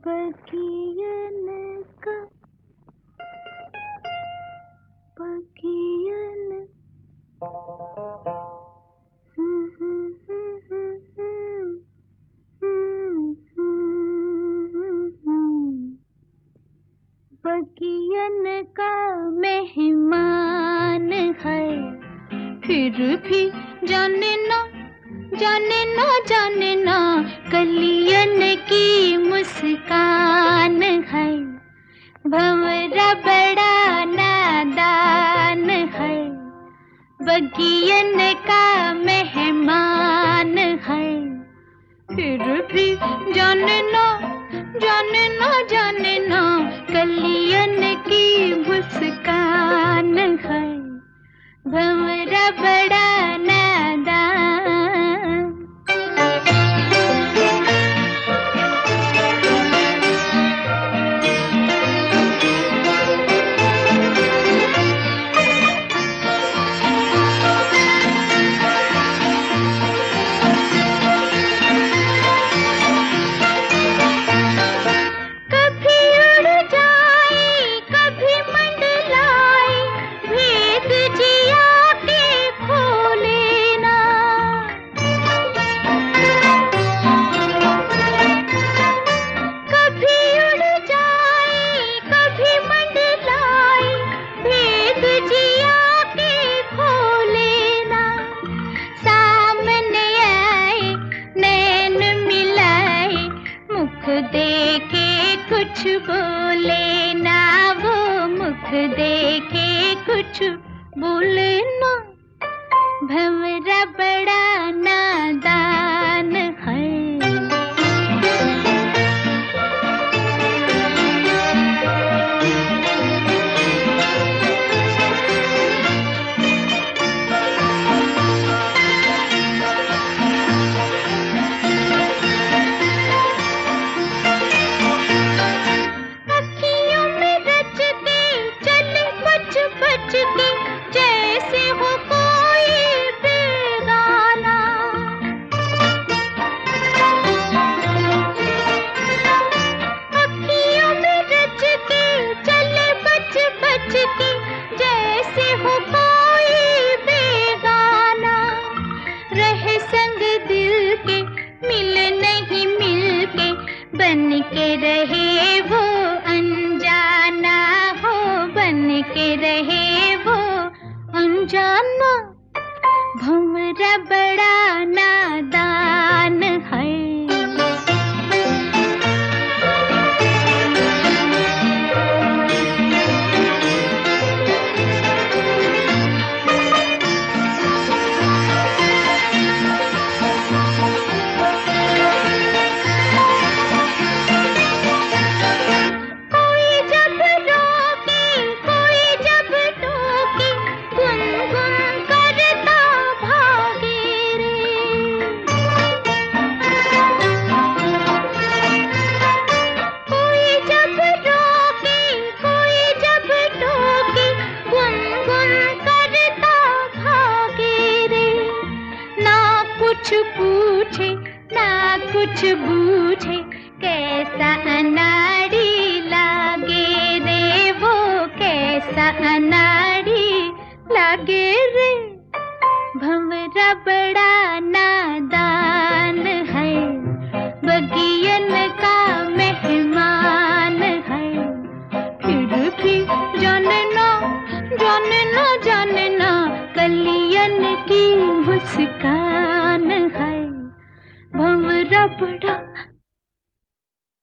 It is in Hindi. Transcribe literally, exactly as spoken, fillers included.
बगियन का बगियन बगियन का मेहमान है, फिर भी जाने ना जाने ना जाने ना कलियन की मुस्कान है। भंवरा बड़ा नादान है, बगियन का मेहमान है, फिर भी जाने ना जाने ना जाने ना कलियन की मुस्कान है। भंवरा बड़ा नादान। देखे कुछ बोले ना, वो मुख देखे कुछ बोले ना। भंवरा बड़ा नादान है। बन के रहे वो अनजाना हो, बन के रहे वो अनजाना। भंवरा बड़ा नादान है। कुछ पूछे ना कुछ बूझे, कैसा अनाड़ी लागे रे वो, कैसा अनाड़ी लागे रे। भंवरा बड़ा नादान है, बगियन का मेहमान है, फिर भी जाने ना जाने ना जाने ना कलियन की मुस्कान है। भंवरा बड़ा